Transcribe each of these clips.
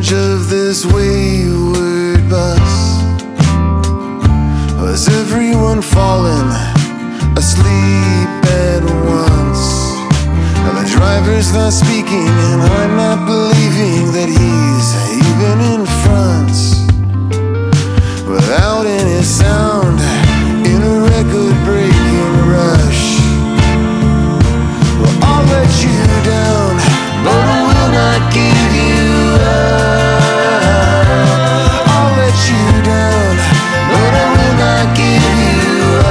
wreckage of this wayward bus? Was everyone falling asleep at once? Now the driver's not speaking, and I'm not believing that he's even in front. Without any sound, in a record-breaking rush. Well, I'll let you down, but I will not give you up. I'll let you down, but I will not give you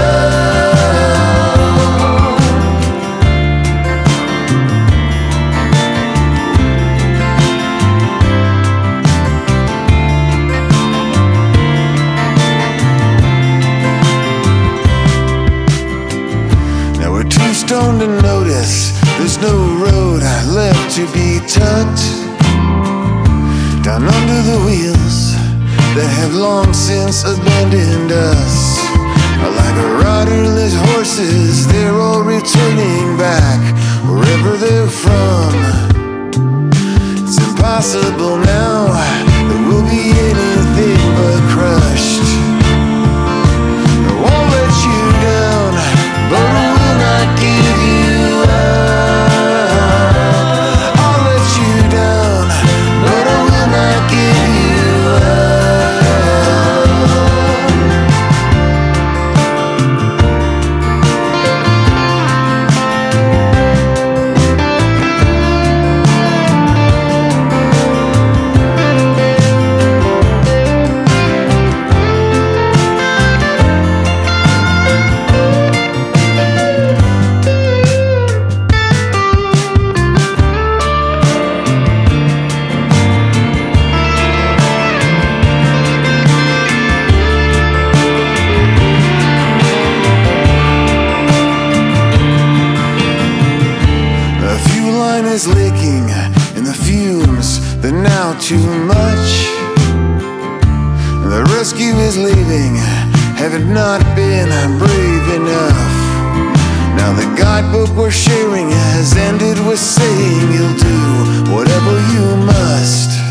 stoned to notice there's no road left to be tucked down under the wheels that have long since abandoned us. Like riderless horses, they're all returning back wherever they're from. It's impossible now that we'll be anything but crushed. I won't let you down, but I will not give you up. I'll let you down, but I will not give you is leaking and the fumes, they're now too much. The rescue is leaving, having not been brave enough. Now the guidebook we're sharing has ended with saying you'll do whatever you must.